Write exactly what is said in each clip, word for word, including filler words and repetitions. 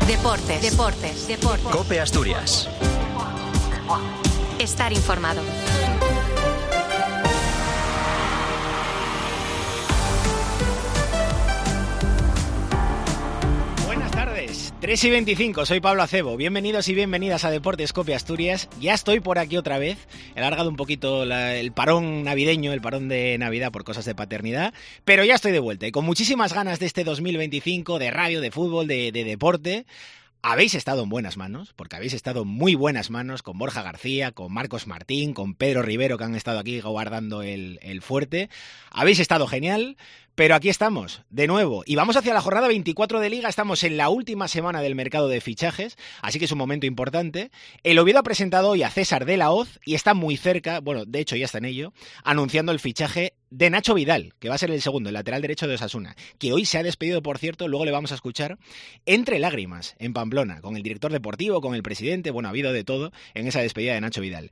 Deportes, deportes, deportes. COPE Asturias. Estar informado. Buenas tardes, tres y veinticinco, soy Pablo Acebo. Bienvenidos y bienvenidas a Deportes COPE Asturias. Ya estoy por aquí otra vez. He alargado un poquito la, el parón navideño, el parón de Navidad por cosas de paternidad, pero ya estoy de vuelta y con muchísimas ganas de este dos mil veinticinco, de radio, de fútbol, de, de deporte. Habéis estado en buenas manos, porque habéis estado en muy buenas manos con Borja García, con Marcos Martín, con Pedro Rivero, que han estado aquí guardando el, el fuerte. Habéis estado genial, pero aquí estamos, de nuevo. Y vamos hacia la jornada veinticuatro de Liga, estamos en la última semana del mercado de fichajes, así que es un momento importante. El Oviedo ha presentado hoy a César de la Hoz y está muy cerca, bueno, de hecho ya está en ello, anunciando el fichaje de Nacho Vidal, que va a ser el segundo, el lateral derecho de Osasuna, que hoy se ha despedido, por cierto, luego le vamos a escuchar, entre lágrimas, en Pamplona, con el director deportivo, con el presidente, bueno, ha habido de todo en esa despedida de Nacho Vidal.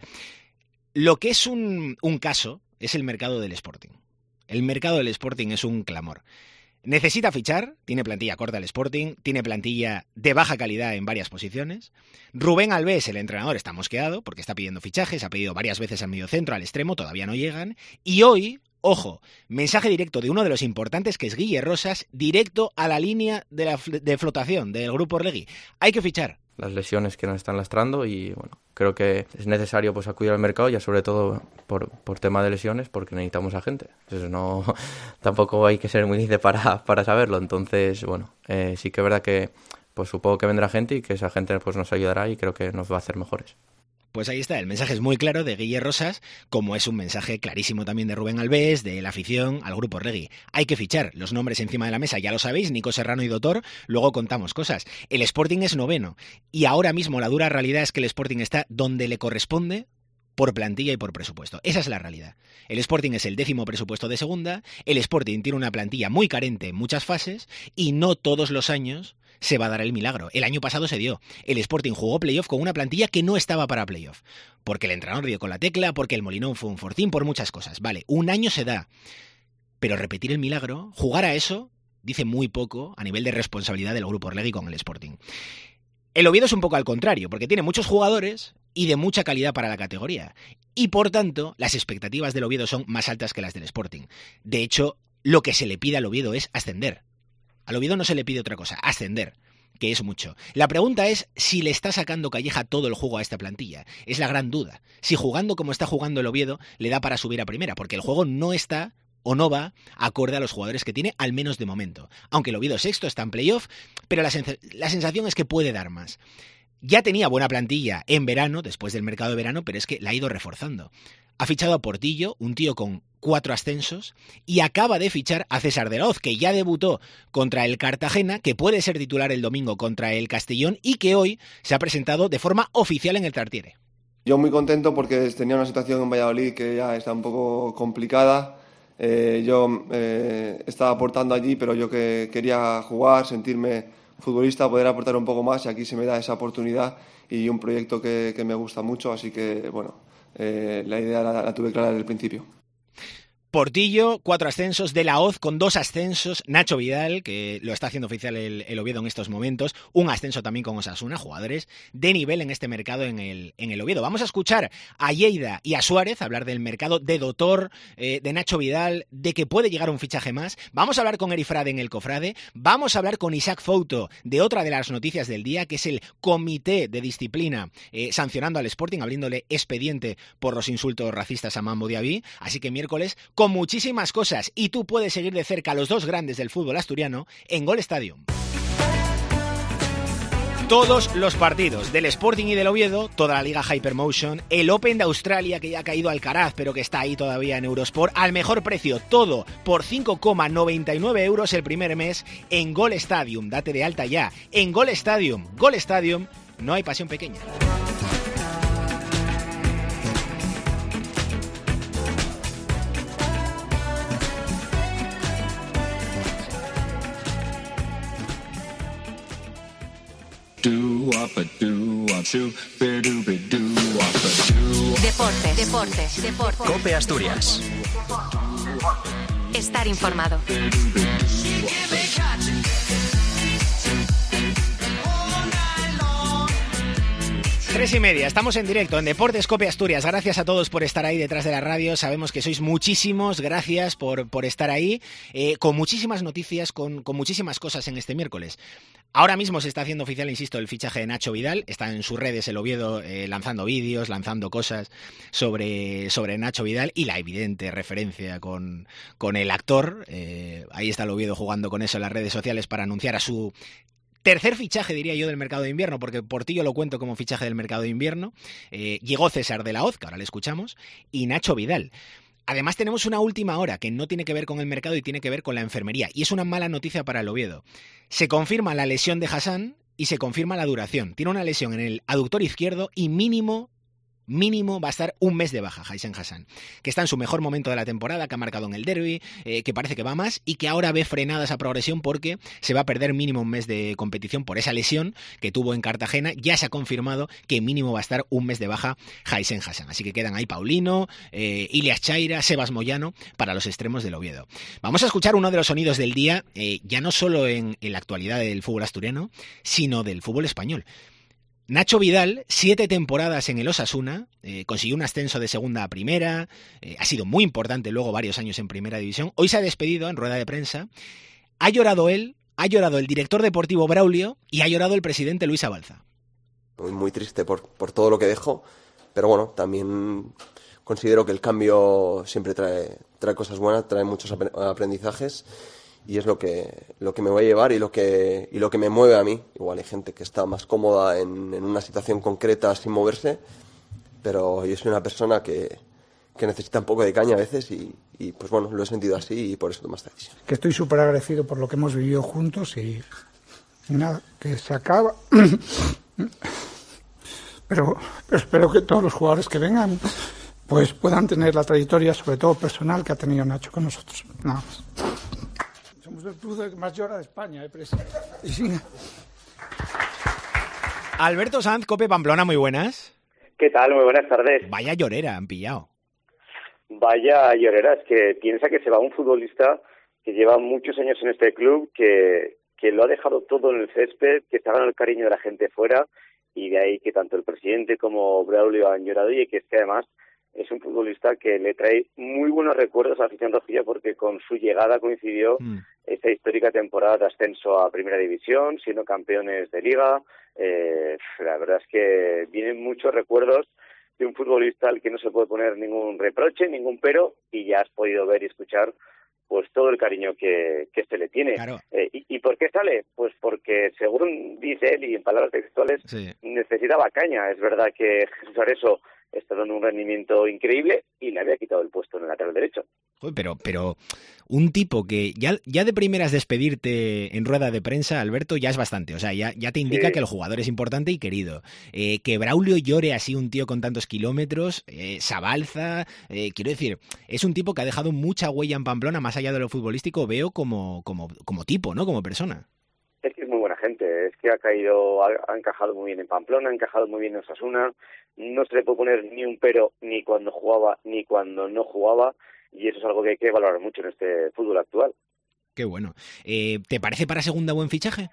Lo que es un, un caso es el mercado del Sporting. El mercado del Sporting es un clamor. Necesita fichar, tiene plantilla corta el Sporting, tiene plantilla de baja calidad en varias posiciones. Rubén Albés, el entrenador, está mosqueado porque está pidiendo fichajes, ha pedido varias veces al mediocentro, al extremo, todavía no llegan. Y hoy, ojo, mensaje directo de uno de los importantes que es Guille Rosas, directo a la línea de, la, de flotación del Grupo Orlegui. Hay que fichar. Las lesiones que nos están lastrando y bueno, creo que es necesario pues acudir al mercado, ya sobre todo por, por tema de lesiones, porque necesitamos a gente. Entonces no, tampoco hay que ser muy lince para, para saberlo. Entonces, bueno, eh, sí que es verdad que pues supongo que vendrá gente y que esa gente pues nos ayudará y creo que nos va a hacer mejores. Pues ahí está, el mensaje es muy claro de Guille Rosas, como es un mensaje clarísimo también de Rubén Albés, de la afición al Grupo Orlegui. Hay que fichar, los nombres encima de la mesa, ya lo sabéis, Nico Serrano y Dotor, luego contamos cosas. El Sporting es noveno y ahora mismo la dura realidad es que el Sporting está donde le corresponde por plantilla y por presupuesto. Esa es la realidad. El Sporting es el décimo presupuesto de segunda, el Sporting tiene una plantilla muy carente en muchas fases y no todos los años se va a dar el milagro. El año pasado se dio. El Sporting jugó playoff con una plantilla que no estaba para playoff. Porque el entrenador dio con la tecla, porque el Molinón fue un fortín, por muchas cosas. Vale, un año se da. Pero repetir el milagro, jugar a eso, dice muy poco a nivel de responsabilidad del Grupo Orlegui con el Sporting. El Oviedo es un poco al contrario, porque tiene muchos jugadores y de mucha calidad para la categoría. Y por tanto, las expectativas del Oviedo son más altas que las del Sporting. De hecho, lo que se le pide al Oviedo es ascender. Al Oviedo no se le pide otra cosa, ascender, que es mucho. La pregunta es si le está sacando Calleja todo el juego a esta plantilla. Es la gran duda. Si jugando como está jugando el Oviedo le da para subir a primera, porque el juego no está o no va acorde a los jugadores que tiene, al menos de momento. Aunque el Oviedo sexto está en playoff, pero la, sens- la sensación es que puede dar más. Ya tenía buena plantilla en verano, después del mercado de verano, pero es que la ha ido reforzando. Ha fichado a Portillo, un tío con cuatro ascensos, y acaba de fichar a César de la Hoz, que ya debutó contra el Cartagena, que puede ser titular el domingo contra el Castellón y que hoy se ha presentado de forma oficial en el Tartiere. Yo muy contento porque tenía una situación en Valladolid que ya está un poco complicada. Eh, yo eh, estaba aportando allí, pero yo que quería jugar, sentirme futbolista, poder aportar un poco más, y aquí se me da esa oportunidad y un proyecto que, que me gusta mucho, así que bueno, eh, la idea la, la tuve clara desde el principio. Portillo, cuatro ascensos, De la Hoz con dos ascensos, Nacho Vidal, que lo está haciendo oficial el, el Oviedo en estos momentos, un ascenso también con Osasuna, jugadores de nivel en este mercado en el, en el Oviedo. Vamos a escuchar a Lleida y a Suárez hablar del mercado de Dotor, eh, de Nacho Vidal, de que puede llegar un fichaje más. Vamos a hablar con Eri Frade en el Cofrade, vamos a hablar con Isaac Fouto de otra de las noticias del día, que es el comité de disciplina eh, sancionando al Sporting, abriéndole expediente por los insultos racistas a Mambo Diaby. Así que miércoles, con muchísimas cosas, y tú puedes seguir de cerca a los dos grandes del fútbol asturiano en Gol Stadium. Todos los partidos del Sporting y del Oviedo, toda la liga Hypermotion, el Open de Australia que ya ha caído Alcaraz pero que está ahí todavía en Eurosport, al mejor precio, todo por cinco coma noventa y nueve euros el primer mes en Gol Stadium. Date de alta ya en Gol Stadium. Gol Stadium, no hay pasión pequeña. Deportes, deportes, deportes. COPE Asturias. Estar informado. Tres y media, estamos en directo en Deportes Cope Asturias. Gracias a todos por estar ahí detrás de la radio. Sabemos que sois muchísimos, gracias por, por estar ahí, eh, con muchísimas noticias, con, con muchísimas cosas en este miércoles. Ahora mismo se está haciendo oficial, insisto, el fichaje de Nacho Vidal. Está en sus redes el Oviedo eh, lanzando vídeos, lanzando cosas sobre, sobre Nacho Vidal y la evidente referencia con, con el actor. Eh, ahí está el Oviedo jugando con eso en las redes sociales para anunciar a su tercer fichaje, diría yo, del mercado de invierno, porque Portillo lo cuento como fichaje del mercado de invierno. Eh, llegó César de la Hoz, que ahora le escuchamos, y Nacho Vidal. Además tenemos una última hora que no tiene que ver con el mercado y tiene que ver con la enfermería. Y es una mala noticia para el Oviedo. Se confirma la lesión de Hassan y se confirma la duración. Tiene una lesión en el aductor izquierdo y mínimo... mínimo va a estar un mes de baja Hysén Hassan, que está en su mejor momento de la temporada, que ha marcado en el derbi, eh, que parece que va más y que ahora ve frenada esa progresión porque se va a perder mínimo un mes de competición por esa lesión que tuvo en Cartagena. Ya se ha confirmado que mínimo va a estar un mes de baja Hysén Hassan, así que quedan ahí Paulino, eh, Ilias Chaira, Sebas Moyano para los extremos del Oviedo. Vamos a escuchar uno de los sonidos del día, eh, ya no solo en, en la actualidad del fútbol asturiano, sino del fútbol español. Nacho Vidal, siete temporadas en el Osasuna, eh, consiguió un ascenso de segunda a primera, eh, ha sido muy importante luego varios años en primera división. Hoy se ha despedido en rueda de prensa. Ha llorado él, ha llorado el director deportivo Braulio y ha llorado el presidente Luis Abalza. Muy, muy triste por, por todo lo que dejo, pero bueno, también considero que el cambio siempre trae, trae cosas buenas, trae muchos aprendizajes. Y es lo que, lo que me voy a llevar y lo que, y lo que me mueve a mí. Igual hay gente que está más cómoda en, en una situación concreta sin moverse, pero yo soy una persona que, que necesita un poco de caña a veces y, y pues bueno, lo he sentido así y por eso tomo esta decisión. Que estoy súper agradecido por lo que hemos vivido juntos y, y nada, que se acaba. Pero, pero espero que todos los jugadores que vengan pues puedan tener la trayectoria, sobre todo personal, que ha tenido Nacho con nosotros. Nada más. Somos el club que más llora de España, ¿eh, presidente? Sí. Alberto Sanz, Cope Pamplona, muy buenas. ¿Qué tal? Muy buenas tardes. Vaya llorera, han pillado. Vaya llorera, es que piensa que se va un futbolista que lleva muchos años en este club, que, que lo ha dejado todo en el césped, que está ganando el cariño de la gente fuera, y de ahí que tanto el presidente como Braulio han llorado, y que es que además es un futbolista que le trae muy buenos recuerdos a la afición rojilla, porque con su llegada coincidió mm. esta histórica temporada de ascenso a Primera División, siendo campeones de Liga. Eh, la verdad es que vienen muchos recuerdos de un futbolista al que no se puede poner ningún reproche, ningún pero, y ya has podido ver y escuchar pues todo el cariño que, que se le tiene. Claro. Eh, y, ¿Y por qué sale? Pues porque, según dice él, y en palabras textuales, sí. necesitaba caña. Es verdad que Jesús Areso está dando un rendimiento increíble y le había quitado el puesto en el lateral derecho. Pero, pero un tipo que ya, ya de primeras despedirte en rueda de prensa, Alberto, ya es bastante. O sea, ya, ya te indica sí. que el jugador es importante y querido. Eh, que Braulio llore así, un tío con tantos kilómetros, eh, Sabalza, eh, quiero decir, es un tipo que ha dejado mucha huella en Pamplona, más allá de lo futbolístico, veo como, como, como tipo, ¿no? Como persona. Es que es muy buena gente, es que ha caído, ha, ha encajado muy bien en Pamplona, ha encajado muy bien en Osasuna, no se le puede poner ni un pero ni cuando jugaba ni cuando no jugaba, y eso es algo que hay que valorar mucho en este fútbol actual. Qué bueno. Eh, ¿Te parece para segunda buen fichaje?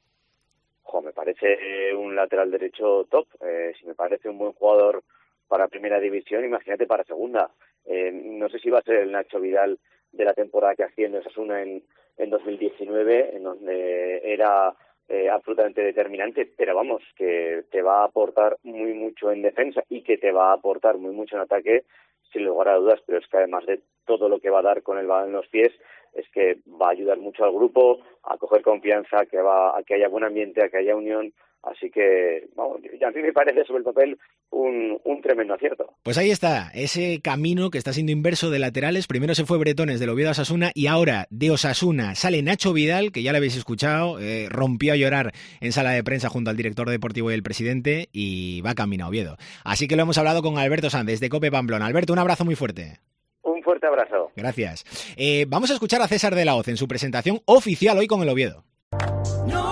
Jo, me parece un lateral derecho top, eh, si me parece un buen jugador para Primera División, imagínate para segunda. Eh, no sé si va a ser el Nacho Vidal de la temporada que hacía en Osasuna en en dos mil diecinueve, en donde era eh, absolutamente determinante, pero vamos, que te va a aportar muy mucho en defensa y que te va a aportar muy mucho en ataque, sin lugar a dudas, pero es que además de todo lo que va a dar con el balón en los pies, es que va a ayudar mucho al grupo a coger confianza, que va a que haya buen ambiente, a que haya unión. Así que, vamos, a mí me parece sobre el papel un, un tremendo acierto. Pues ahí está, ese camino que está siendo inverso de laterales. Primero se fue Bretones del Oviedo a Osasuna y ahora de Osasuna sale Nacho Vidal, que ya lo habéis escuchado, eh, rompió a llorar en sala de prensa junto al director deportivo y el presidente y va camino a Oviedo. Así que lo hemos hablado con Alberto Sanz de Cope Pamplona. Alberto, un abrazo muy fuerte. Un fuerte abrazo. Gracias. Eh, vamos a escuchar a César de la Hoz en su presentación oficial hoy con el Oviedo. No.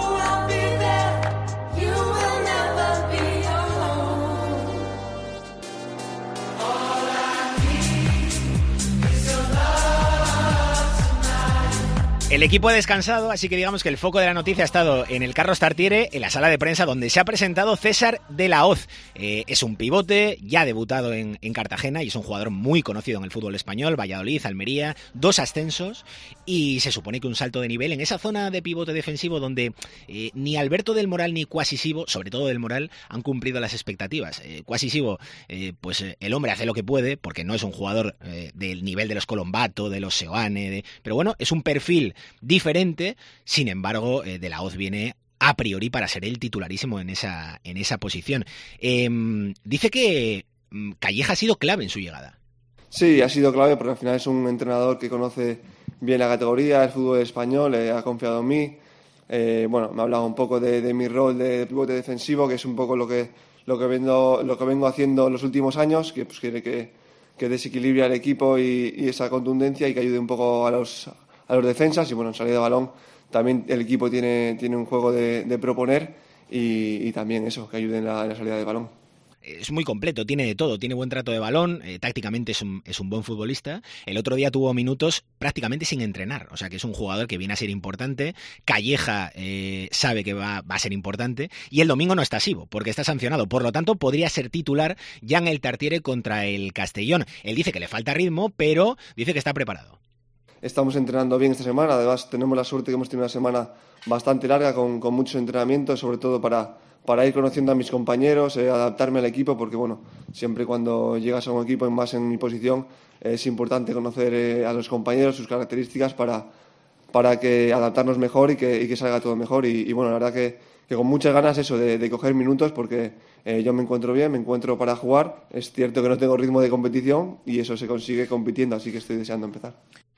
El equipo ha descansado, así que digamos que el foco de la noticia ha estado en el Carlos Tartiere, en la sala de prensa donde se ha presentado César de la Hoz. Eh, es un pivote, ya ha debutado en, en Cartagena y es un jugador muy conocido en el fútbol español, Valladolid, Almería, dos ascensos y se supone que un salto de nivel en esa zona de pivote defensivo donde eh, ni Alberto del Moral ni Quasi Sibo, sobre todo del Moral, han cumplido las expectativas. Eh, Quasi Sibo, eh, pues eh, el hombre hace lo que puede porque no es un jugador eh, del nivel de los Colombato, de los Seoane, de... pero bueno, es un perfil diferente, sin embargo, eh, de la Hoz viene a priori para ser el titularísimo en esa, en esa posición. Eh, dice que Calleja ha sido clave en su llegada. Sí, ha sido clave porque al final es un entrenador que conoce bien la categoría, el fútbol español, eh, ha confiado en mí. Eh, bueno, me ha hablado un poco de, de mi rol de pivote defensivo, que es un poco lo que, lo que, vengo, lo que vengo haciendo los últimos años, que pues quiere que, que desequilibre al equipo y, y esa contundencia y que ayude un poco a los... a los defensas y bueno, en salida de balón también el equipo tiene, tiene un juego de, de proponer y, y también eso, que ayude en la, en la salida de balón. Es muy completo, tiene de todo, tiene buen trato de balón, eh, tácticamente es un, es un buen futbolista. El otro día tuvo minutos prácticamente sin entrenar, o sea que es un jugador que viene a ser importante. Calleja eh, sabe que va, va a ser importante y el domingo no está Sibo porque está sancionado, por lo tanto podría ser titular ya en el Tartiere contra el Castellón. Él dice que le falta ritmo, pero dice que está preparado. Estamos entrenando bien esta semana, además tenemos la suerte que hemos tenido una semana bastante larga con, con muchos entrenamientos, sobre todo para, para ir conociendo a mis compañeros, eh, adaptarme al equipo, porque bueno, siempre cuando llegas a un equipo en más en mi posición eh, es importante conocer eh, a los compañeros, sus características para, para que adaptarnos mejor y que, y que salga todo mejor y, y bueno, la verdad que, que con muchas ganas eso de, de coger minutos porque eh, yo me encuentro bien, me encuentro para jugar, es cierto que no tengo ritmo de competición y eso se consigue compitiendo, así que estoy deseando empezar.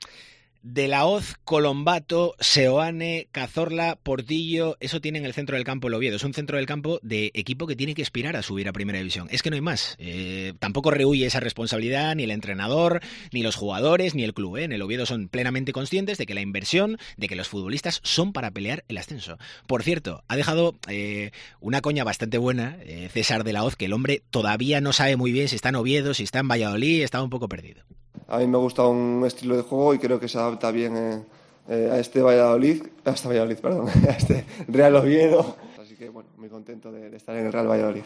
De la Hoz, Colombato, Seoane, Cazorla, Portillo, eso tiene en el centro del campo el Oviedo. Es un centro del campo de equipo que tiene que aspirar a subir a Primera División. Es que no hay más. Eh, tampoco rehuye esa responsabilidad ni el entrenador, ni los jugadores, ni el club. ¿eh? En el Oviedo son plenamente conscientes de que la inversión, de que los futbolistas son para pelear el ascenso. Por cierto, ha dejado eh, una coña bastante buena eh, César de la Hoz, que el hombre todavía no sabe muy bien si está en Oviedo, si está en Valladolid, está un poco perdido. A mí me gusta un estilo de juego y creo que se adapta bien eh, eh, a este Valladolid, a este Valladolid, perdón, a este Real Oviedo. Así que bueno, muy contento de, de estar en el Real Valladolid.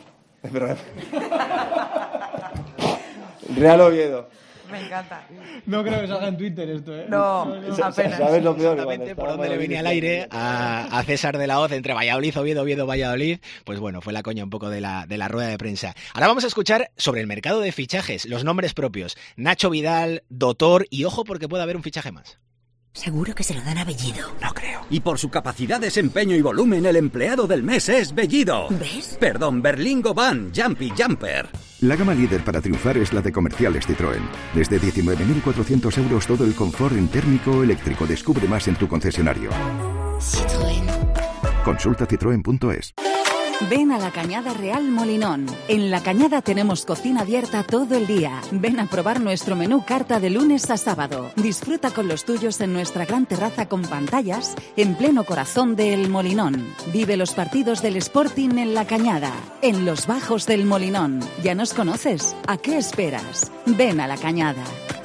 Real Oviedo. Me encanta. No creo que salga en Twitter esto, ¿eh? No, no, no. apenas. ¿Sabes lo peor? Exactamente por donde le venía al aire a, a César de la Hoz entre Valladolid, Oviedo, Oviedo, Valladolid. Pues bueno, fue la coña un poco de la, de la rueda de prensa. Ahora vamos a escuchar sobre el mercado de fichajes, los nombres propios. Nacho Vidal, Dotor y ojo porque puede haber un fichaje más. Seguro que se lo dan a Bellido. No creo. Y por su capacidad, desempeño y volumen, el empleado del mes es Bellido. ¿Ves? Perdón, Berlingo Van, Jumpy Jumper. La gama líder para triunfar es la de Comerciales Citroën. Desde diecinueve mil cuatrocientos euros todo el confort en térmico o eléctrico. Descubre más en tu concesionario. Citroën. Consulta citroen punto es. Ven a La Cañada Real Molinón. En La Cañada tenemos cocina abierta todo el día. Ven a probar nuestro menú carta de lunes a sábado. Disfruta con los tuyos en nuestra gran terraza con pantallas en pleno corazón de El Molinón. Vive los partidos del Sporting en La Cañada, en los bajos del Molinón. ¿Ya nos conoces? ¿A qué esperas? Ven a La Cañada.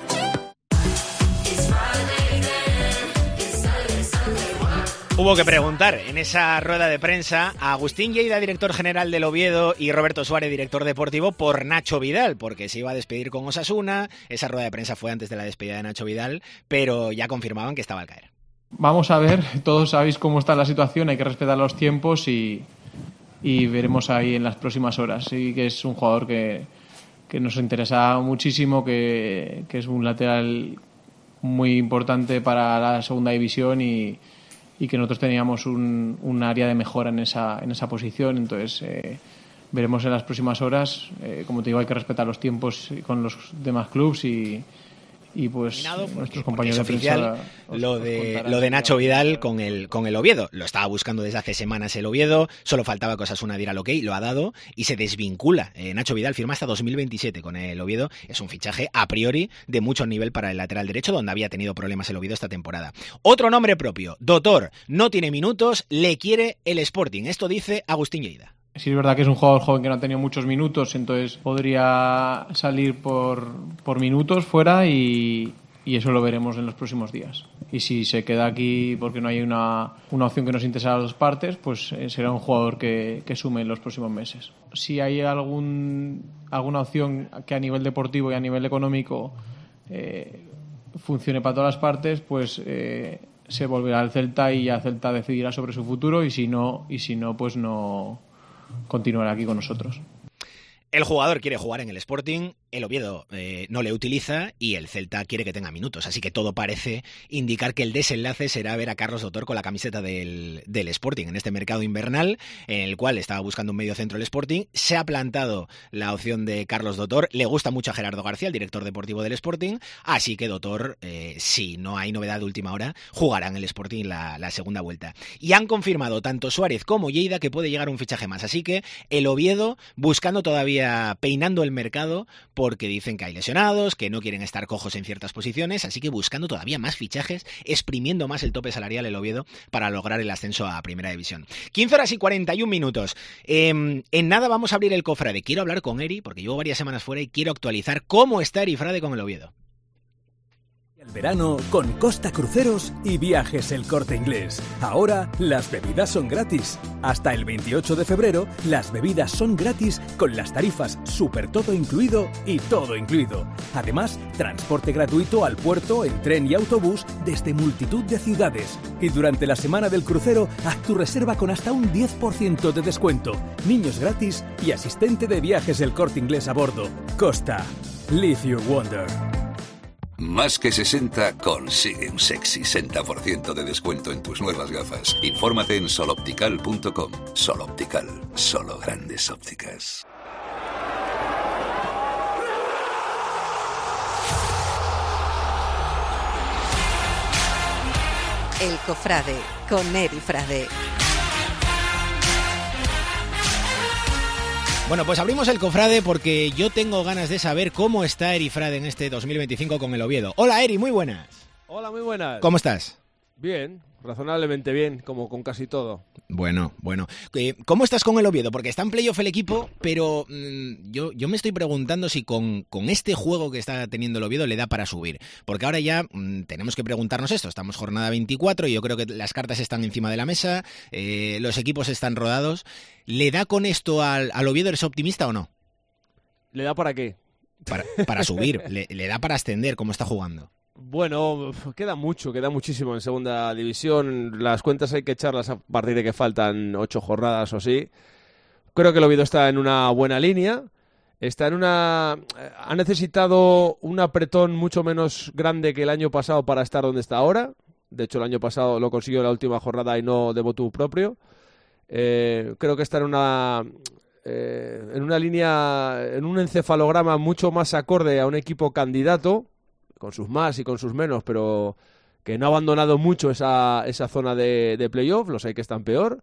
Hubo que preguntar en esa rueda de prensa a Agustín Lleida, director general del Oviedo, y Roberto Suárez, director deportivo, por Nacho Vidal, porque se iba a despedir con Osasuna. Esa rueda de prensa fue antes de la despedida de Nacho Vidal, pero ya confirmaban que estaba al caer. Vamos a ver, todos sabéis cómo está la situación, hay que respetar los tiempos y, y veremos ahí en las próximas horas. Sí que es un jugador que, que nos interesa muchísimo, que, que es un lateral muy importante para la segunda división y y que nosotros teníamos un, un área de mejora en esa, en esa posición. Entonces eh, veremos en las próximas horas. Eh, como te digo, hay que respetar los tiempos con los demás clubes y, y pues porque, nuestros compañeros es de oficial os, lo de lo de Nacho Vidal con el con el Oviedo. Lo estaba buscando desde hace semanas el Oviedo, solo faltaba que Osasuna diera el ok, lo ha dado y se desvincula. Eh, Nacho Vidal firma hasta dos mil veintisiete con el Oviedo. Es un fichaje a priori de mucho nivel para el lateral derecho, donde había tenido problemas el Oviedo esta temporada. Otro nombre propio, Dotor, no tiene minutos, le quiere el Sporting. Esto dice Agustín Lleida. Sí, es verdad que es un jugador joven que no ha tenido muchos minutos, entonces podría salir por, por minutos fuera y, y eso lo veremos en los próximos días. Y si se queda aquí porque no hay una, una opción que nos interese a las dos partes, pues eh, será un jugador que, que sume en los próximos meses. Si hay algún, alguna opción que a nivel deportivo y a nivel económico eh, funcione para todas las partes, pues eh, se volverá al Celta y ya Celta decidirá sobre su futuro, y si no, y si no pues no continuará aquí con nosotros. El jugador quiere jugar en el Sporting, el Oviedo eh, no le utiliza y el Celta quiere que tenga minutos. Así que todo parece indicar que el desenlace será ver a Carlos Dotor con la camiseta del, del Sporting en este mercado invernal, en el cual estaba buscando un medio centro el Sporting. Se ha plantado la opción de Carlos Dotor. Le gusta mucho a Gerardo García, el director deportivo del Sporting. Así que Dotor, eh, si no hay novedad de última hora, jugará en el Sporting la, la segunda vuelta. Y han confirmado tanto Suárez como Lleida que puede llegar un fichaje más. Así que el Oviedo buscando todavía, peinando el mercado, porque dicen que hay lesionados, que no quieren estar cojos en ciertas posiciones, así que buscando todavía más fichajes, exprimiendo más el tope salarial el Oviedo para lograr el ascenso a Primera División. quince horas y cuarenta y un minutos. Eh, en nada vamos a abrir el cofrade. Quiero hablar con Eri, porque llevo varias semanas fuera y quiero actualizar cómo está Eri Frade con el Oviedo. El verano con Costa Cruceros y Viajes El Corte Inglés. Ahora las bebidas son gratis. Hasta el veintiocho de febrero las bebidas son gratis con las tarifas Super Todo Incluido y Todo Incluido. Además, transporte gratuito al puerto en tren y autobús desde multitud de ciudades. Y durante la semana del crucero, haz tu reserva con hasta un diez por ciento de descuento. Niños gratis y asistente de Viajes El Corte Inglés a bordo. Costa. Live your wonder. Más que sesenta consigue un sexy sesenta por ciento de descuento en tus nuevas gafas. Infórmate en soloptical punto com. Soloptical, solo grandes ópticas. El Cofrade con Eri Frade. Bueno, pues abrimos el cofrade porque yo tengo ganas de saber cómo está Eri Frade en este dos mil veinticinco con el Oviedo. Hola Eri, muy buenas. Hola, muy buenas. ¿Cómo estás? Bien, razonablemente bien, como con casi todo. Bueno, bueno. ¿Cómo estás con el Oviedo? Porque está en playoff el equipo, pero mmm, yo, yo me estoy preguntando si con, con este juego que está teniendo el Oviedo le da para subir. Porque ahora ya mmm, tenemos que preguntarnos esto. Estamos jornada veinticuatro y yo creo que las cartas están encima de la mesa, eh, los equipos están rodados. ¿Le da con esto al, al Oviedo? ¿Eres optimista o no? ¿Le da para qué? Para, para subir. le, ¿Le da para ascender como está jugando? Bueno, queda mucho, queda muchísimo en segunda división. Las cuentas hay que echarlas a partir de que faltan ocho jornadas o así. Creo que el Oviedo está en una buena línea. Está en una... Ha necesitado un apretón mucho menos grande que el año pasado para estar donde está ahora. De hecho, el año pasado lo consiguió en la última jornada y no de motu propio. Eh, creo que está en una... Eh, en una línea, en un encefalograma mucho más acorde a un equipo candidato, con sus más y con sus menos, pero que no ha abandonado mucho esa, esa zona de, de playoff. Los hay que están peor,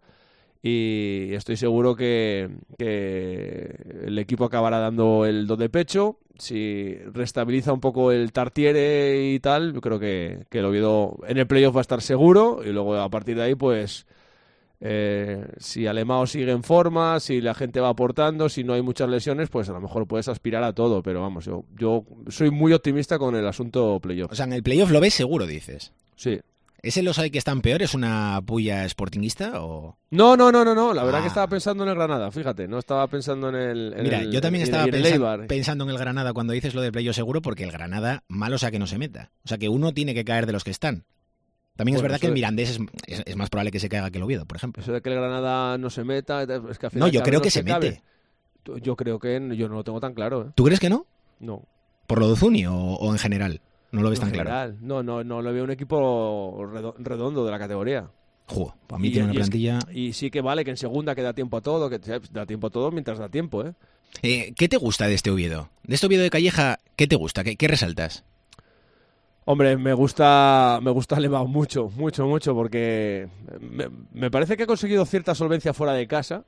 y estoy seguro que, que el equipo acabará dando el do de pecho. Si restabiliza un poco el Tartiere y tal, yo creo que, que el Oviedo en el playoff va a estar seguro, y luego a partir de ahí pues Eh, si Alemão sigue en forma, si la gente va aportando, si no hay muchas lesiones, pues a lo mejor puedes aspirar a todo, pero vamos, yo, yo soy muy optimista con el asunto playoff. O sea, en el playoff lo ves seguro, dices. Sí. ¿Ese los hay que están peor? ¿Es una puya sportinguista o...? No, no, no, no, no. La verdad ah. que estaba pensando en el Granada, fíjate, no estaba pensando en el... En Mira, el, yo también en, estaba en el pensa- pensando en el Granada cuando dices lo de playoff seguro, porque el Granada, malo sea que no se meta. O sea, que uno tiene que caer de los que están. También bueno, es verdad que el Mirandés es, es, es más probable que se caiga que el Oviedo, por ejemplo. Eso de que el Granada no se meta... Es que al final no, yo creo que se, se mete. Yo creo que yo no lo tengo tan claro. ¿eh? ¿Tú crees que no? No. ¿Por lo de Zuni o, o en general? No lo ves no, tan general. claro. No, no, no lo veo un equipo redondo de la categoría. Jo, para mí y, tiene una plantilla... Es que, y sí que vale que en segunda que da tiempo a todo, que da tiempo a todo mientras da tiempo, ¿eh? eh ¿Qué te gusta de este Oviedo? De este Oviedo de Calleja, ¿qué te gusta? ¿Qué, qué resaltas? Hombre, me gusta me gusta Alemão mucho, mucho, mucho, porque me, me parece que ha conseguido cierta solvencia fuera de casa,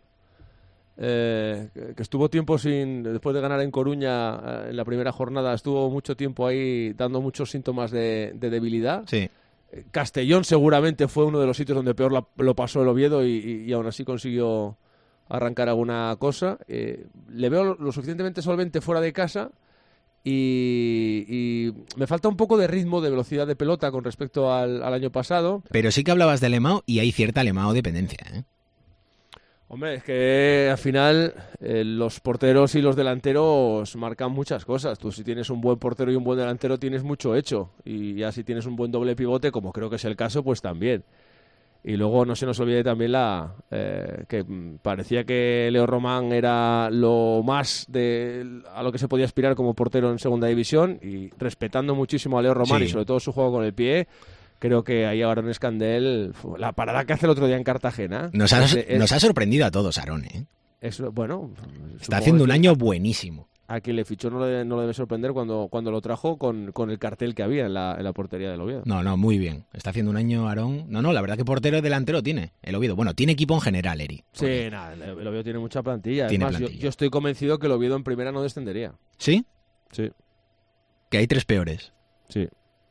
eh, que estuvo tiempo sin, después de ganar en Coruña en la primera jornada, estuvo mucho tiempo ahí dando muchos síntomas de, de debilidad. Sí. Castellón seguramente fue uno de los sitios donde peor la, lo pasó el Oviedo y, y, y aún así consiguió arrancar alguna cosa. Eh, le veo lo suficientemente solvente fuera de casa Y, y me falta un poco de ritmo, de velocidad de pelota con respecto al, al año pasado. Pero sí que hablabas de Lemao y hay cierta Lemao dependencia, ¿eh? Hombre, es que al final eh, los porteros y los delanteros marcan muchas cosas. Tú si tienes un buen portero y un buen delantero tienes mucho hecho. Y ya si tienes un buen doble pivote, como creo que es el caso, pues también. Y luego no se nos olvide también la eh, que parecía que Leo Román era lo más de a lo que se podía aspirar como portero en segunda división, y respetando muchísimo a Leo Román Sí. y sobre todo su juego con el pie, creo que ahí ahora en Escandel, la parada que hace el otro día en Cartagena. Nos ha, es- es- nos ha sorprendido a todos, Aarón, ¿eh? es, bueno, Está haciendo un año buenísimo. A quien le fichó no le, no le debe sorprender cuando, cuando lo trajo con, con el cartel que había en la, en la portería del Oviedo. No, no, muy bien. Está haciendo un año, Aarón. No, no, la verdad que portero delantero tiene el Oviedo. Bueno, tiene equipo en general, Eri. Sí, nada, el el Oviedo tiene mucha plantilla. Tiene es más, yo- plantilla. Yo, estoy convencido que el Oviedo en primera no descendería. ¿Sí? Sí. Que hay tres peores. Sí.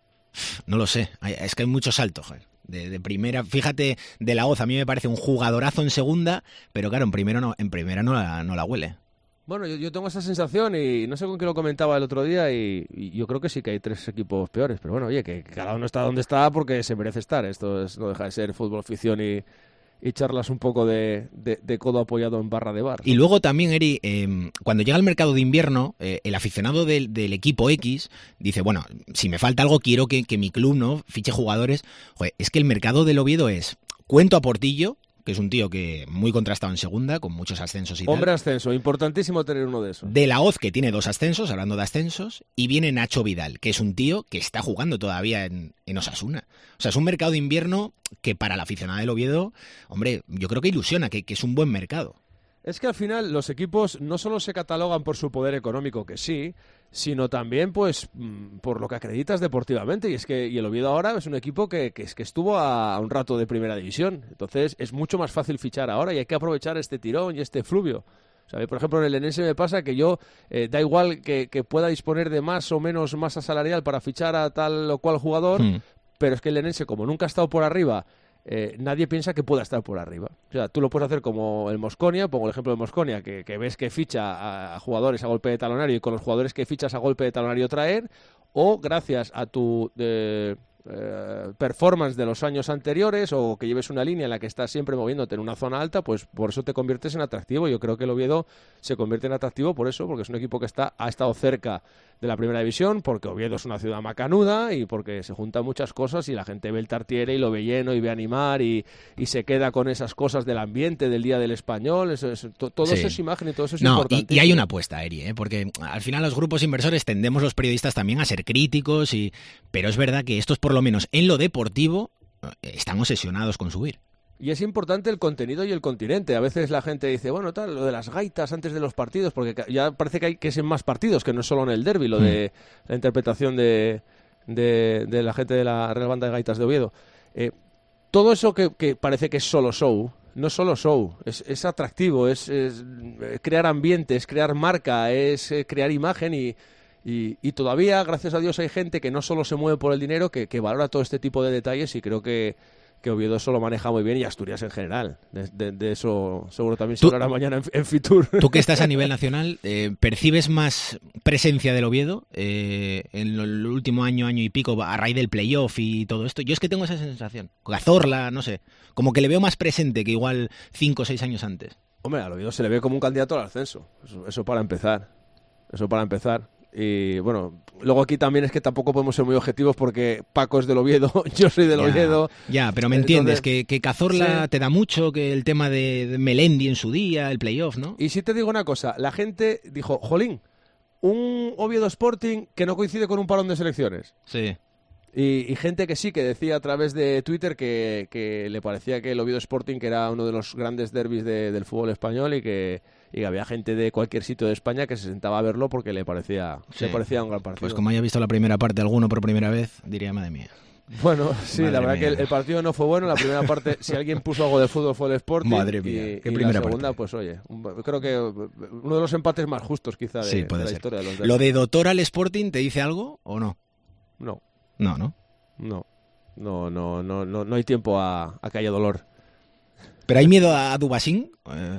No lo sé. Hay- Es que hay muchos saltos, joder. De, de primera, fíjate, de la Hoz a mí me parece un jugadorazo en segunda, pero claro, en primero no, en primera no la, no la huele. Bueno, yo, yo tengo esa sensación y no sé con quién lo comentaba el otro día y, y yo creo que sí que hay tres equipos peores, pero bueno, oye, que cada uno está donde está porque se merece estar. Esto es, no deja de ser fútbol ficción y, y charlas un poco de, de, de codo apoyado en barra de bar. Y luego también, Eri, eh, cuando llega el mercado de invierno, eh, el aficionado del, del equipo X dice, bueno, si me falta algo, quiero que, que mi club no fiche jugadores. Joder, es que el mercado del Oviedo es, cuento a Portillo, que es un tío que muy contrastado en segunda, con muchos ascensos y Hombre tal. ascenso, importantísimo tener uno de esos. De la Hoz, que tiene dos ascensos, hablando de ascensos, y viene Nacho Vidal, que es un tío que está jugando todavía en, en Osasuna. O sea, es un mercado de invierno que para la aficionada del Oviedo, hombre, yo creo que ilusiona, que, que es un buen mercado. Es que al final los equipos no solo se catalogan por su poder económico, que sí, sino también pues mm, por lo que acreditas deportivamente. Y es que y el Oviedo ahora es un equipo que, que, es que estuvo a, a un rato de primera división. Entonces es mucho más fácil fichar ahora y hay que aprovechar este tirón y este fluvio. O sea, por ejemplo, en el Lenense me pasa que yo, eh, da igual que, que pueda disponer de más o menos masa salarial para fichar a tal o cual jugador, Hmm. pero es que el Lenense, como nunca ha estado por arriba, eh, nadie piensa que pueda estar por arriba. O sea, tú lo puedes hacer como el Mosconia, pongo el ejemplo de Mosconia, que, que ves que ficha a, a jugadores a golpe de talonario y con los jugadores que fichas a golpe de talonario traer, o gracias a tu eh, eh, performance de los años anteriores o que lleves una línea en la que estás siempre moviéndote en una zona alta, pues por eso te conviertes en atractivo. Yo creo que el Oviedo se convierte en atractivo por eso, porque es un equipo que está ha estado cerca de la primera división, porque Oviedo es una ciudad macanuda y porque se juntan muchas cosas y la gente ve el Tartiere y lo ve lleno y ve animar y, y se queda con esas cosas del ambiente, del Día del Español. Eso es, to- todo Sí. eso es imagen y todo eso es No, y, importante. y hay una apuesta, Eri, ¿eh? Porque al final los grupos inversores tendemos los periodistas también a ser críticos, y pero es verdad que estos, por lo menos en lo deportivo, eh, están obsesionados con subir. Y es importante el contenido y el continente. A veces la gente dice, bueno, tal, lo de las gaitas antes de los partidos, porque ca- ya parece que hay que ser más partidos, que no es solo en el derbi, lo de la interpretación de, de, de la gente de la Real Banda de Gaitas de Oviedo. Eh, todo eso que, que parece que es solo show, no es solo show, es, es atractivo, es, es, eh, crear ambiente, es crear marca, es eh, crear imagen y... Y, y todavía, gracias a Dios, hay gente que no solo se mueve por el dinero, que, que valora todo este tipo de detalles, y creo que, que Oviedo eso lo maneja muy bien, y Asturias en general. De, de- de eso seguro también se Tú- hablará mañana en, en Fitur. Tú que estás a nivel nacional, eh, ¿percibes más presencia del Oviedo eh, en lo- el último año, año y pico, a raíz del playoff y todo esto? Yo es que tengo esa sensación. Cazorla, no sé, como que le veo más presente que igual cinco o seis años antes. Hombre, al Oviedo se le ve como un candidato al ascenso. Eso, eso para empezar. Eso para empezar. Y bueno, luego aquí también es que tampoco podemos ser muy objetivos porque Paco es del Oviedo, yo soy del Ya, Oviedo. Ya, pero me entiendes, Entonces, que, que Cazorla sí. te da mucho, que el tema de, de Melendi en su día, el playoff, ¿no? Y si te digo una cosa, la gente dijo, jolín, un Oviedo Sporting que no coincide con un parón de selecciones. Sí. Y, y gente que sí, que decía a través de Twitter que, que le parecía que el Oviedo Sporting que era uno de los grandes derbis de- del fútbol español y que, y que había gente de cualquier sitio de España que se sentaba a verlo porque le parecía, Sí. le parecía un gran partido. Pues como haya visto la primera parte alguno por primera vez, diría, madre mía. Bueno, sí, Madre la verdad mía. que el, el partido no fue bueno. La primera parte, si alguien puso algo de fútbol fue el Sporting. Madre mía, y, qué y primera la segunda, parte. pues oye, un- creo que uno de los empates más justos quizá de, Sí, puede de la ser. historia de los ¿Lo derbis. de Dotor al Sporting te dice algo o no? No. No, ¿no? No, no, no, no, no, no hay tiempo a, a que haya dolor. ¿Pero hay miedo a Dubasín? Eh,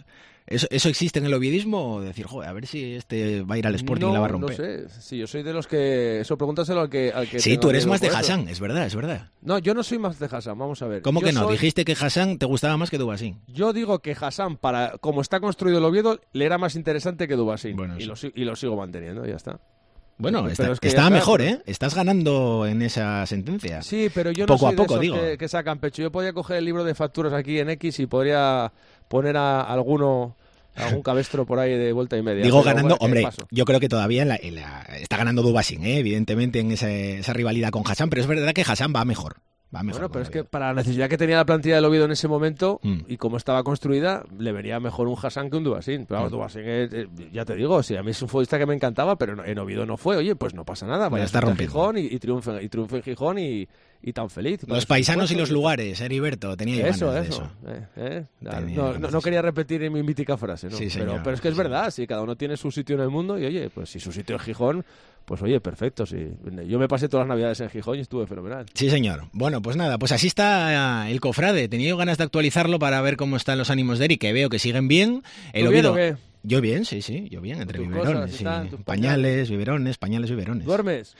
¿Eso, ¿Eso existe en el oviedismo? O decir, joder, a ver si este va a ir al Sporting no, y la va a romper. No sé, sí, yo soy de los que... Eso pregúntaselo al que... Al que sí, tú eres más de eso. Hassan, es verdad, es verdad. No, yo no soy más de Hassan, vamos a ver. ¿Cómo yo que no? Soy... Dijiste que Hassan te gustaba más que Dubasín. Yo digo que Hassan, para como está construido el Oviedo, le era más interesante que Dubasín. Bueno, y, lo, y lo sigo manteniendo, ya está. Bueno, está, es que está está, mejor, pero... ¿eh? Estás ganando en esa sentencia. Sí, pero yo no poco soy a poco, de esos digo. Que, que sacan pecho. Yo podría coger el libro de facturas aquí en X y podría poner a alguno... algún cabestro por ahí de vuelta y media. Digo, pero, ganando, bueno, hombre, paso. Yo creo que todavía en la, en la, está ganando Dubasín, ¿eh? Evidentemente, en esa, esa rivalidad con Hassan, pero es verdad que Hassan va mejor. Va mejor bueno, pero es que para la necesidad que tenía la plantilla del Oviedo en ese momento mm. y como estaba construida, le vería mejor un Hassan que un Dubasín. Pero vamos, mm. Dubasín, eh, eh, ya te digo, sí, a mí es un futbolista que me encantaba, pero en Oviedo no fue. Oye, pues no pasa nada, vaya está a Gijón y, y triunfa y triunfa en Gijón y, y tan feliz. Los paisanos y los lugares, Heriberto, tenía eso, ganas eso. de eso. Eh, eh. No, no, no quería repetir en mi mítica frase, ¿no? Sí, pero, pero es que es verdad, sí, cada uno tiene su sitio en el mundo y oye, pues si su sitio es Gijón, pues oye, perfecto, sí. Yo me pasé todas las navidades en Gijón y estuve fenomenal. Sí, señor. Bueno, pues nada, pues así está el cofrade. Tenía yo ganas de actualizarlo para ver cómo están los ánimos de Eric, que veo que siguen bien. El Oviedo... bien o qué? Yo bien, sí, sí, yo bien, entre biberones, cosas, sí. están, Pañales, pañales. biberones, pañales, biberones. ¿Duermes?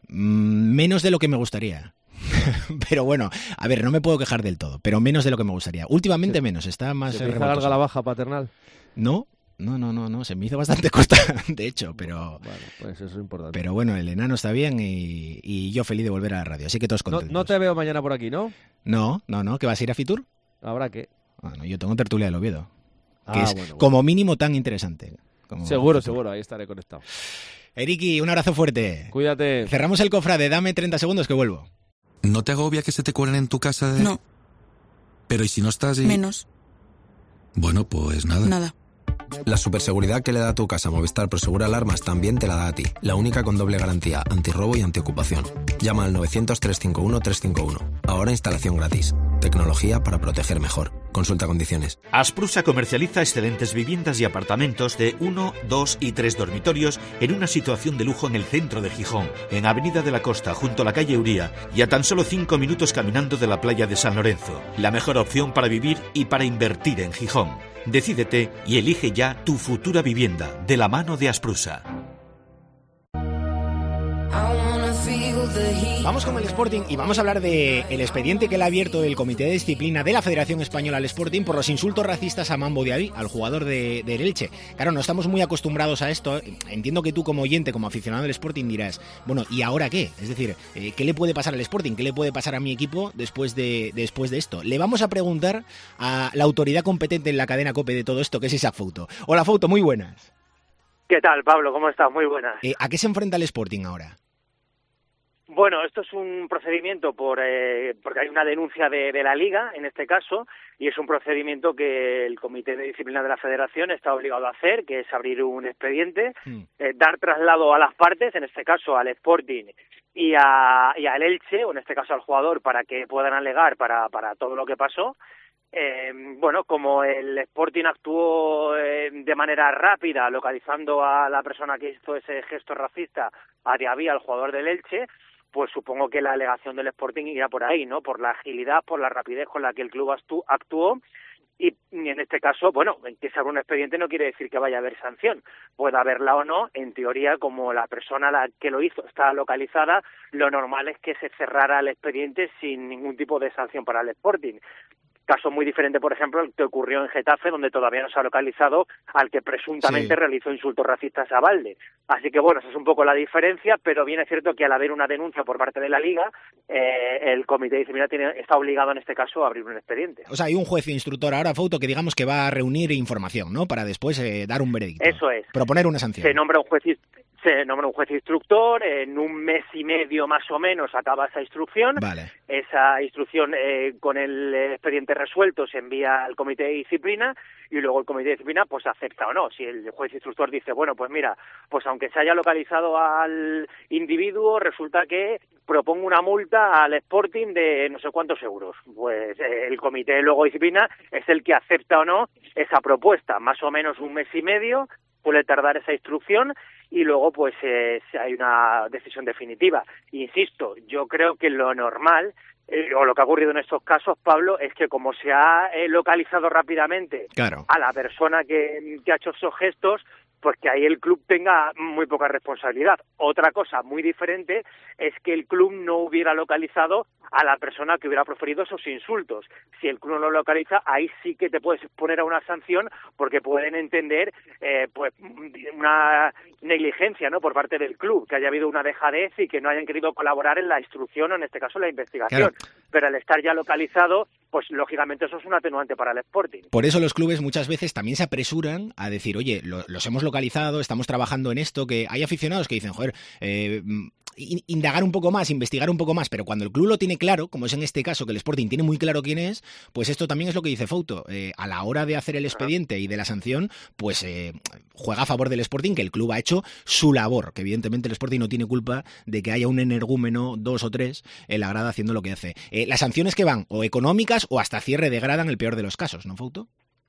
Mm, menos de lo que me gustaría. Pero bueno, a ver, no me puedo quejar del todo, pero menos de lo que me gustaría. Últimamente sí. menos, está más... ¿Se te hizo larga la baja paternal? No, no, no, no, no, se me hizo bastante costa, de hecho, pero... Bueno, pues eso es importante. Pero bueno, el enano está bien y, y yo feliz de volver a la radio, así que todos contentos. No, no te veo mañana por aquí, ¿no? No, no, no, ¿que vas a ir a Fitur? Habrá que... Bueno, yo tengo tertulia del Oviedo, que ah, es bueno, bueno. como mínimo tan interesante. Como seguro, Fitur. seguro, ahí estaré conectado. Eriki, un abrazo fuerte. Cuídate. Cerramos el cofrade, dame treinta segundos que vuelvo. ¿No te agobia que se te cuelen en tu casa? De... No. Pero ¿y si no estás y...? Menos. Bueno, pues nada. Nada. La superseguridad que le da a tu casa Movistar Prosegur Alarmas también te la da a ti. La única con doble garantía, antirrobo y antiocupación. Llama al novecientos, trescientos cincuenta y uno, trescientos cincuenta y uno. Ahora instalación gratis. Tecnología para proteger mejor. Consulta condiciones. Asprusa comercializa excelentes viviendas y apartamentos de uno, dos y tres dormitorios en una situación de lujo en el centro de Gijón, en Avenida de la Costa, junto a la calle Uría, y a tan solo cinco minutos caminando de la playa de San Lorenzo. La mejor opción para vivir y para invertir en Gijón. Decídete y elige ya tu futura vivienda de la mano de Asprusa. Vamos con el Sporting y vamos a hablar del expediente que le ha abierto el Comité de Disciplina de la Federación Española al Sporting por los insultos racistas a Mambo Diaby, al jugador de, de Elche. Claro, no estamos muy acostumbrados a esto. Entiendo que tú como oyente, como aficionado del Sporting dirás, bueno, ¿y ahora qué? Es decir, ¿qué le puede pasar al Sporting? ¿Qué le puede pasar a mi equipo después de, después de esto? Le vamos a preguntar a la autoridad competente en la cadena COPE de todo esto, que es esa Fouto. Hola Fouto, muy buenas. ¿Qué tal, Pablo? ¿Cómo estás? Muy buenas. Eh, ¿A qué se enfrenta el Sporting ahora? Bueno, esto es un procedimiento por eh, porque hay una denuncia de, de la Liga, en este caso, y es un procedimiento que el Comité de Disciplina de la Federación está obligado a hacer, que es abrir un expediente, mm. eh, dar traslado a las partes, en este caso al Sporting y, a, y al Elche, o en este caso al jugador, para que puedan alegar para, para todo lo que pasó. Eh, bueno, como el Sporting actuó eh, de manera rápida, localizando a la persona que hizo ese gesto racista, a Diaby, al jugador del Elche, pues supongo que la alegación del Sporting irá por ahí, ¿no? Por la agilidad, por la rapidez con la que el club actuó. Y en este caso, bueno, que se abra un expediente no quiere decir que vaya a haber sanción. Puede haberla o no, en teoría, como la persona la que lo hizo está localizada, lo normal es que se cerrara el expediente sin ningún tipo de sanción para el Sporting. Caso muy diferente, por ejemplo, el que ocurrió en Getafe, donde todavía no se ha localizado al que presuntamente sí. realizó insultos racistas a Balde. Así que, bueno, esa es un poco la diferencia, pero bien es cierto que al haber una denuncia por parte de la Liga, eh, el Comité de Disciplina tiene, está obligado en este caso a abrir un expediente. O sea, hay un juez instructor ahora, Fouto, que digamos que va a reunir información, ¿no? Para después eh, dar un veredicto. Eso es. Proponer una sanción. Se nombra un juez Se nombra un juez instructor, en un mes y medio más o menos acaba esa instrucción. Vale. Esa instrucción eh, con el expediente resuelto se envía al Comité de Disciplina y luego el Comité de Disciplina pues acepta o no. Si el juez instructor dice, bueno, pues mira, pues aunque se haya localizado al individuo, resulta que propongo una multa al Sporting de no sé cuántos euros. Pues eh, el Comité luego de Disciplina es el que acepta o no esa propuesta. Más o menos un mes y medio puede tardar esa instrucción y luego pues eh, hay una decisión definitiva. Insisto, yo creo que lo normal eh, o lo que ha ocurrido en estos casos, Pablo, es que como se ha eh, localizado rápidamente claro. a la persona que, que ha hecho esos gestos, pues que ahí el club tenga muy poca responsabilidad. Otra cosa muy diferente es que el club no hubiera localizado a la persona que hubiera proferido esos insultos. Si el club no lo localiza, ahí sí que te puedes poner a una sanción, porque pueden entender eh, pues una negligencia, ¿no?, por parte del club, que haya habido una dejadez y que no hayan querido colaborar en la instrucción o en este caso en la investigación. Claro. Pero al estar ya localizado, pues lógicamente eso es un atenuante para el Sporting. Por eso los clubes muchas veces también se apresuran a decir, oye, lo, los hemos localizado, estamos trabajando en esto, que hay aficionados que dicen, joder, eh, indagar un poco más, investigar un poco más, pero cuando el club lo tiene claro, como es en este caso que el Sporting tiene muy claro quién es, pues esto también es lo que dice Fouto. Eh, a la hora de hacer el expediente y de la sanción, pues eh, juega a favor del Sporting, que el club ha hecho su labor, que evidentemente el Sporting no tiene culpa de que haya un energúmeno, dos o tres, en la grada haciendo lo que hace. Eh, las sanciones que van o económicas o hasta cierre de grada en el peor de los casos, ¿no, Fouto?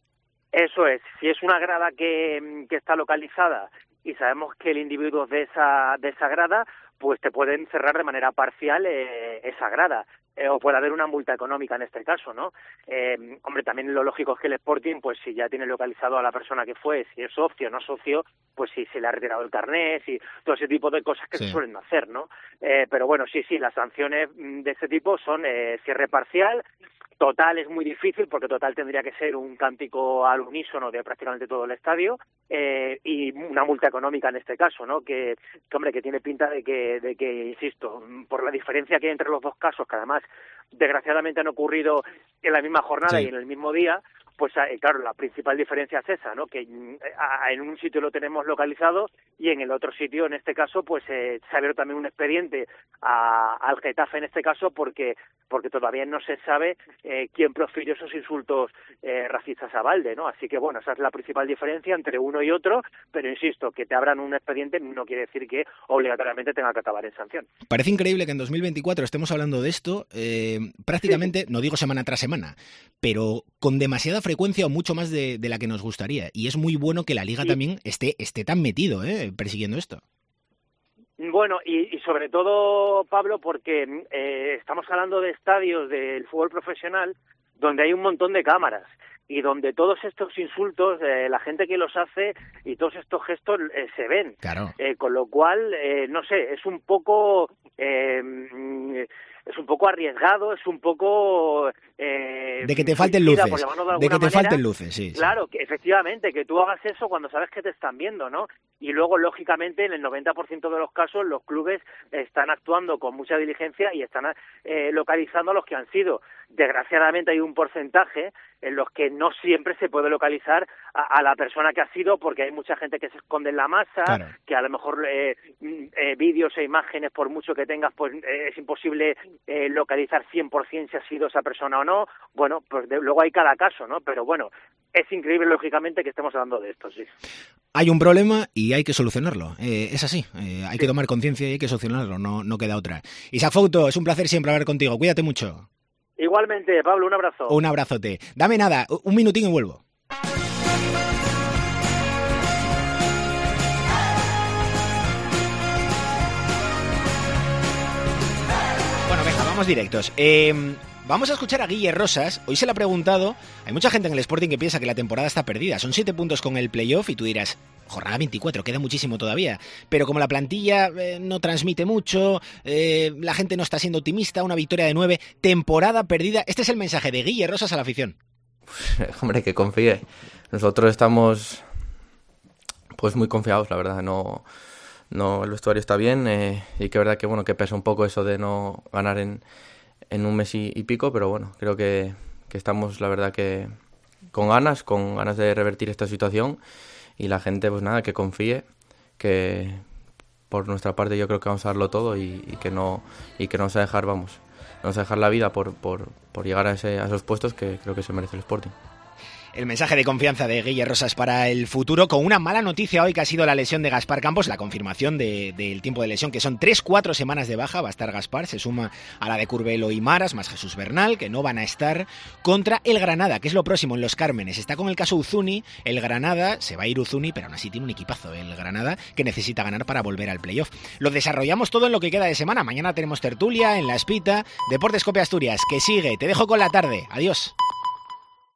Eso es, si es una grada que, que está localizada y sabemos que el individuo es de esa, de esa grada, pues te pueden cerrar de manera parcial eh, esa grada. Eh, o puede haber una multa económica en este caso, ¿no? Eh, hombre, también lo lógico es que el Sporting, pues si ya tiene localizado a la persona que fue, si es socio o no socio, pues si se le ha retirado el carnet, y todo ese tipo de cosas que sí se suelen hacer, ¿no? Eh, pero bueno, sí, sí, las sanciones de este tipo son eh, cierre parcial. Total es muy difícil, porque total tendría que ser un cántico al unísono de prácticamente todo el estadio, eh, y una multa económica en este caso, ¿no? Que, que hombre, que tiene pinta de que, de que, insisto, por la diferencia que hay entre los dos casos, que además desgraciadamente han ocurrido en la misma jornada sí. y en el mismo día, pues eh, claro, la principal diferencia es esa, ¿no? Que eh, en un sitio lo tenemos localizado y en el otro sitio, en este caso, pues eh, se ha abierto también un expediente a, al Getafe en este caso, porque porque todavía no se sabe eh, quién profirió esos insultos eh, racistas a Balde, ¿no? Así que bueno, esa es la principal diferencia entre uno y otro, pero insisto, que te abran un expediente no quiere decir que obligatoriamente tenga que acabar en sanción. Parece increíble que en dos mil veinticuatro estemos hablando de esto eh, prácticamente, sí. no digo semana tras semana, pero con demasiada frecuencia o mucho más de, de la que nos gustaría. Y es muy bueno que la Liga sí. también esté, esté tan metido eh, persiguiendo esto. Bueno, y, y sobre todo, Pablo, porque eh, estamos hablando de estadios del fútbol profesional donde hay un montón de cámaras y donde todos estos insultos, eh, la gente que los hace y todos estos gestos eh, se ven. Claro. Eh, con lo cual, eh, no sé, es un poco... Eh, es un poco arriesgado, es un poco... Eh, de que te falten luces, de, de que te manera. falten luces, sí. Claro, sí. que efectivamente, que tú hagas eso cuando sabes que te están viendo, ¿no? Y luego, lógicamente, en el noventa por ciento de los casos, los clubes están actuando con mucha diligencia y están eh, localizando a los que han sido. Desgraciadamente hay un porcentaje en los que no siempre se puede localizar a, a la persona que ha sido, porque hay mucha gente que se esconde en la masa, claro. que a lo mejor eh, eh, vídeos e imágenes, por mucho que tengas, pues eh, es imposible eh, localizar cien por ciento si ha sido esa persona o no. Bueno, pues de, luego hay cada caso, ¿no? Pero bueno, es increíble, lógicamente, que estemos hablando de esto, sí. Hay un problema y hay que solucionarlo. Eh, es así. Eh, hay sí. que tomar conciencia y hay que solucionarlo. No, no queda otra. Isaac Fouto, es un placer siempre hablar contigo. Cuídate mucho. Igualmente, Pablo, un abrazo. Un abrazote. Dame nada, un minutín y vuelvo. Bueno, venga, vamos directos. Eh... Vamos a escuchar a Guille Rosas. Hoy se le ha preguntado, hay mucha gente en el Sporting que piensa que la temporada está perdida. Son siete puntos con el playoff y tú dirás, jornada veinticuatro, queda muchísimo todavía. Pero como la plantilla eh, no transmite mucho, eh, la gente no está siendo optimista, una victoria de nueve, temporada perdida. Este es el mensaje de Guille Rosas a la afición. Hombre, que confíe. Nosotros estamos pues muy confiados, la verdad. No, no el vestuario está bien eh, y que es verdad que bueno que pesa un poco eso de no ganar en... en un mes y, y pico, pero bueno, creo que, que estamos, la verdad, que con ganas, con ganas de revertir esta situación y la gente, pues nada, que confíe, que por nuestra parte yo creo que vamos a darlo todo y, y que no y que no vamos a dejar, vamos, no vamos a dejar la vida por, por, por llegar a, ese, a esos puestos que creo que se merece el Sporting. El mensaje de confianza de Guille Rosas para el futuro, con una mala noticia hoy que ha sido la lesión de Gaspar Campos, la confirmación de, del tiempo de lesión, que son tres cuatro semanas de baja. Va a estar Gaspar, se suma a la de Curbelo y Maras, más Jesús Bernal, que no van a estar contra el Granada, que es lo próximo en Los Cármenes. Está con el caso Uzuni, el Granada, se va a ir Uzuni, pero aún así tiene un equipazo el Granada, que necesita ganar para volver al playoff. Lo desarrollamos todo en lo que queda de semana. Mañana tenemos tertulia en La Espita, Deportes Cope Asturias, que sigue. Te dejo con la tarde. Adiós.